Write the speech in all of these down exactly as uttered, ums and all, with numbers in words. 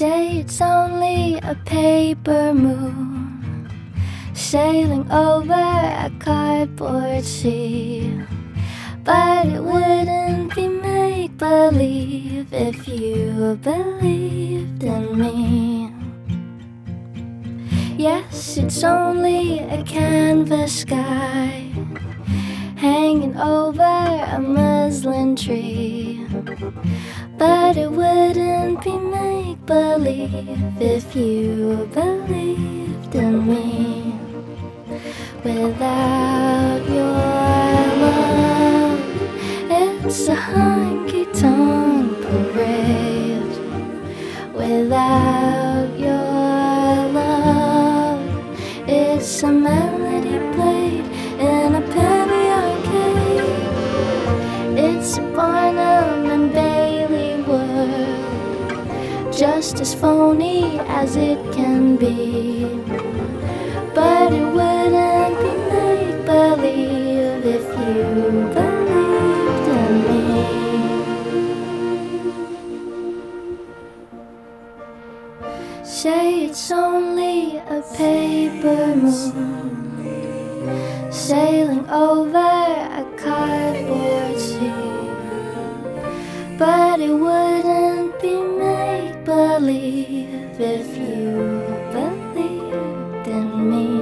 say it's only a paper moon sailing over a cardboard sea, but it wouldn't be make-believe if you believed in me. Yes, it's only a canvas sky hanging over a muslin tree, but it wouldn't be make-believe if you believed in me. Without your love, it's a honky-tonk parade. Without your love, it's a melody played in a penny arcade. It's a Barnum and Bailey world, just as phony as it can be, but it wouldn't be make-believe if you believed in me. Say it's only a paper moon sailing over a cardboard sea, but it wouldn't be make-believe if you believed in me.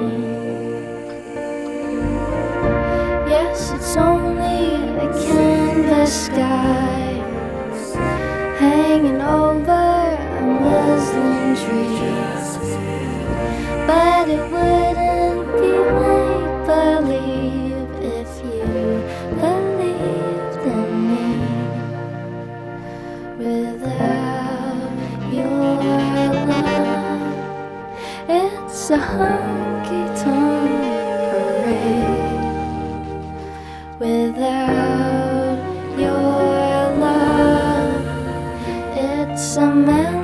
Yes, it's only a canvas sky hanging over a muslin tree, but it wouldn't be make-believe if you believed in me. Without your love, it's a honky-tonk parade. Without your love, it's a melody